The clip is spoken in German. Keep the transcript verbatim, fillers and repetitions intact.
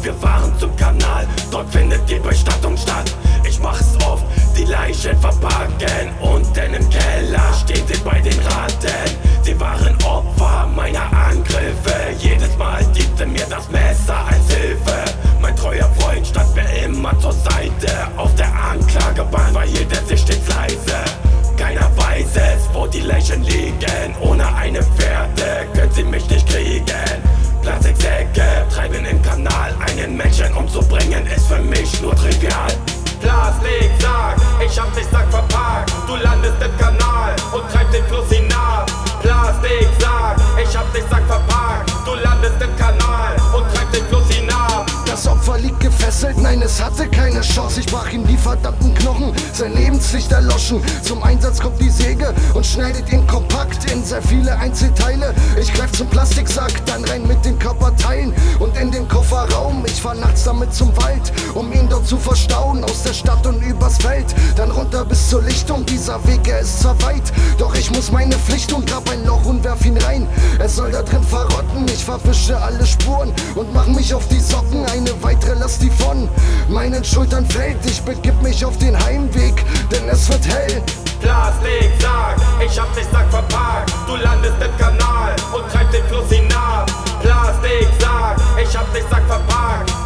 wir fahren zum Kanal, dort findet die Bestattung statt. Ich mach's oft, die Leichen verpacken, unten im Keller stehen sie bei den Ratten. Sie waren Opfer meiner Angriffe, jedes Mal diente mir das Messer als Hilfe. Mein treuer Freund stand mir immer zur Seite, auf der Anklagebank verhielt er sich stets leise. Keiner weiß es, wo die Leichen liegen, ohne eine Pferde können sie mich nicht kriegen. Plastiksäcke treiben im Kanal, einen Menschen umzubringen ist für mich nur trivial. Plastiksack, ich hab dich Sack verpackt, du landest im Kanal und treibst den Fluss hinab. Plastiksack, ich hab dich Sack verpackt, du landest im Kanal und treibst den Fluss hinab. Das Opfer liegt gefesselt, nein, es hatte keine Chance. Ich brach ihm die verdammten Knochen, sein Lebenslicht erloschen. Zum Einsatz kommt die Säge und schneidet ihn kompakt in sehr viele Einzelteile. Ich greif zum Plastiksack, dann rein mit den Körperteilen und in den Kofferraum. Ich fahr nachts damit zum Wald, um ihn dort zu verstauen. Aus der Stadt und übers Feld, dann runter bis zur Lichtung. Dieser Weg, er ist zwar weit, doch ich muss meine Pflicht tun. Grab ein Loch und werf ihn rein, er soll da drin verrotten. Ich verwische alle Spuren und mach mich auf die Socken. Eine weitere Last, die von meinen Schultern fällt. Ich begib mich auf den Heimweg, denn es wird hell. Plastiksack, ich hab dich Sack verpackt, du landest im Kanal und treibst den Fluss hinab. Plastiksack, ich hab dich Sack verpackt,